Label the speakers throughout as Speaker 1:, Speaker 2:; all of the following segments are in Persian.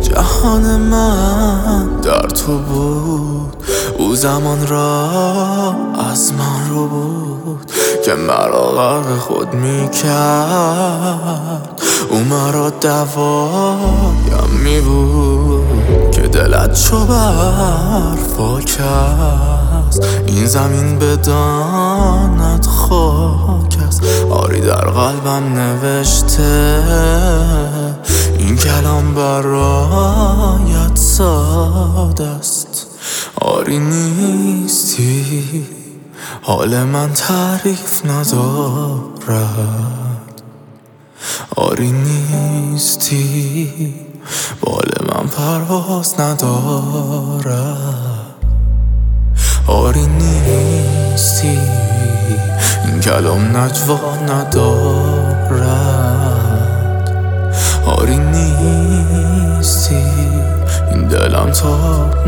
Speaker 1: جهان من در تو بود. او زمان را از من رو بود که مرا غرق خود میکرد. او مرا دوایم میبود که دلت چو برف پاک است. این زمین بداند خاک است. آری در قلبم نوشته این کلام برایت ساده است. آری نیستی، حال من تعریف ندارد. آری نیستی، بال من پرواز ندارد. آری نیستی، این کلام نجوا ندارد. آری نیستی، این دلم تاب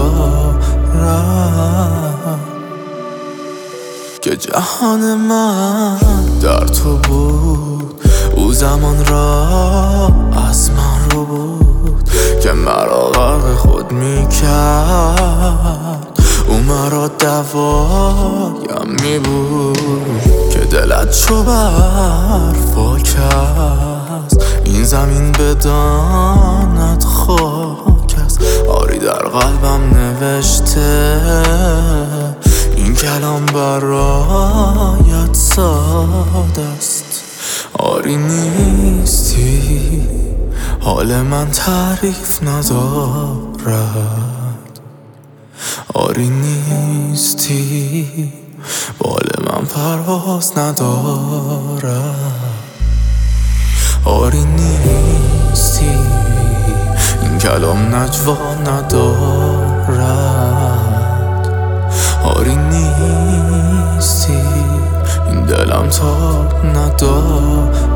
Speaker 1: ندارد. که جهان من در تو بود. او زمان را از من رو بود که مرا غرق خود میکرد. او مرا دوایم میبود که دلت چو برف پاک است. این زمین بداند خاک است. آری در قلبم نوشته این کلام برایت ساده است. آری نیستی، حال من تعریف ندارد. آری نیستی، بال من پرواز ندارد. آری نیستی، این کلام نجوا ندارد. آری نیستی، این دلم تاب ندارد.